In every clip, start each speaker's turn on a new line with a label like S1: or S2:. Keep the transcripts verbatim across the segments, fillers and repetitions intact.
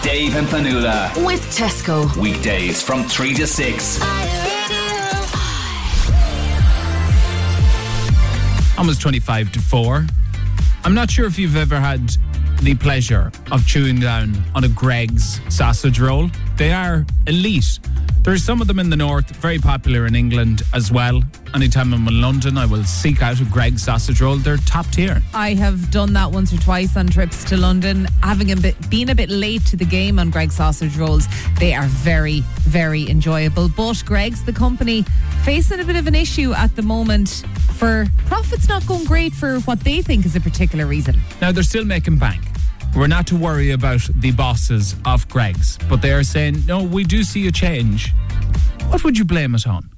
S1: Dave and Fanula.
S2: With Tesco.
S1: Weekdays from three to six.
S3: Almost twenty-five to four. I'm not sure if you've ever had the pleasure of chewing down on a Greggs sausage roll. They are elite. There's some of them in the north, very popular in England as well. Anytime I'm in London, I will seek out a Greggs sausage roll. They're top tier.
S4: I have done that once or twice on trips to London. Having a bit, been a bit late to the game on Greggs sausage rolls, they are very, very enjoyable. But Greggs, the company, facing a bit of an issue at the moment for profits not going great for what they think is a particular reason.
S3: Now, they're still making bank. We're not to worry about the bosses of Greggs, but they are saying, no, we do see a change. What would you blame it on?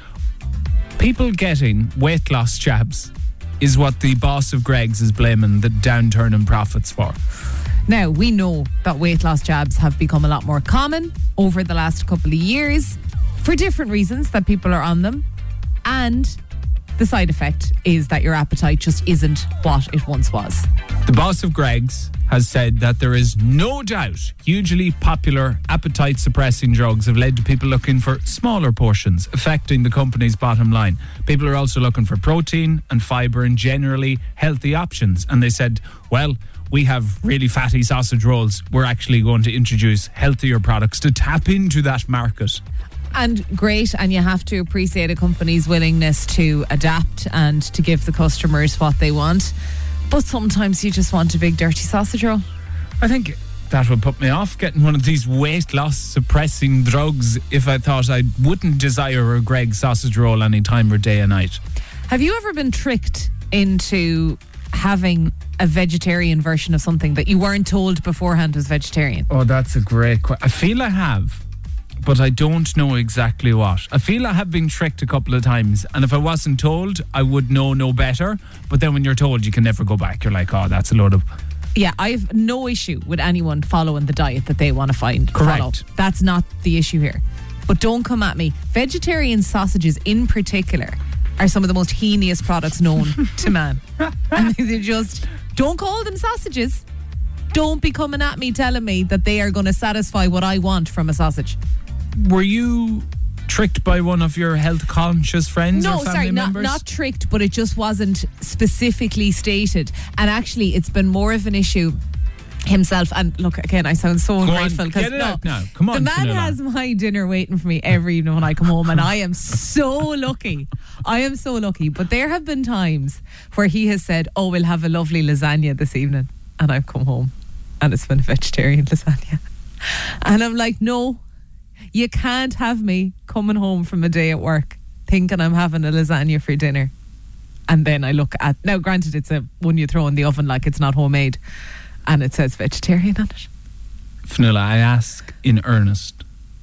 S3: People getting weight loss jabs is what the boss of Greggs is blaming the downturn in profits for.
S4: Now, we know that weight loss jabs have become a lot more common over the last couple of years for different reasons that people are on them. And the side effect is that your appetite just isn't what it once was.
S3: The boss of Greggs has said that there is no doubt hugely popular appetite-suppressing drugs have led to people looking for smaller portions, affecting the company's bottom line. People are also looking for protein and fibre and generally healthy options. And they said, well, we have really fatty sausage rolls. We're actually going to introduce healthier products to tap into that market.
S4: And great, and you have to appreciate a company's willingness to adapt and to give the customers what they want. But sometimes you just want a big dirty sausage roll.
S3: I think that would put me off getting one of these weight loss suppressing drugs if I thought I wouldn't desire a Greggs sausage roll any time or day or night.
S4: Have you ever been tricked into having a vegetarian version of something that you weren't told beforehand was vegetarian?
S3: Oh, that's a great question. I feel I have, but I don't know exactly what. I feel I have been tricked a couple of times, and if I wasn't told, I would know no better. But then when you're told, you can never go back. You're like, oh, that's a load of...
S4: Yeah, I have no issue with anyone following the diet that they want to find.
S3: Correct.
S4: Follow. That's not the issue here. But don't come at me. Vegetarian sausages in particular are some of the most heinous products known to man. And they just... Don't call them sausages. Don't be coming at me telling me that they are going to satisfy what I want from a sausage.
S3: Were you tricked by one of your health conscious friends
S4: no,
S3: or family
S4: sorry,
S3: members?
S4: No, not tricked, but it just wasn't specifically stated. And actually, it's been more of an issue himself. And look, again, I sound so
S3: Go
S4: ungrateful.
S3: on, get it
S4: no,
S3: out now. Come on,
S4: the man
S3: Vanilla.
S4: has my dinner waiting for me every evening when I come home, and I am so lucky. I am so lucky. But there have been times where he has said, oh, we'll have a lovely lasagna this evening. And I've come home and it's been a vegetarian lasagna. And I'm like, no, you can't have me coming home from a day at work thinking I'm having a lasagna for dinner. And then I look at, now granted it's a one you throw in the oven, like it's not homemade, and it says vegetarian on it.
S3: Fionnuala, I ask in earnest,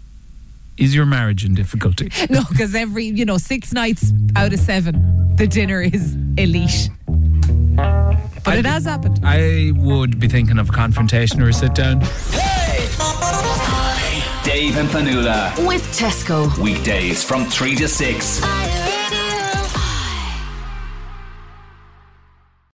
S3: is your marriage in difficulty?
S4: No, because every, you know, six nights out of seven, the dinner is elite. But
S3: I'd
S4: it
S3: be-
S4: has happened.
S3: I would be thinking of a confrontation or a sit down.
S1: Dave and Fanula.
S2: With Tesco.
S1: Weekdays from three to six.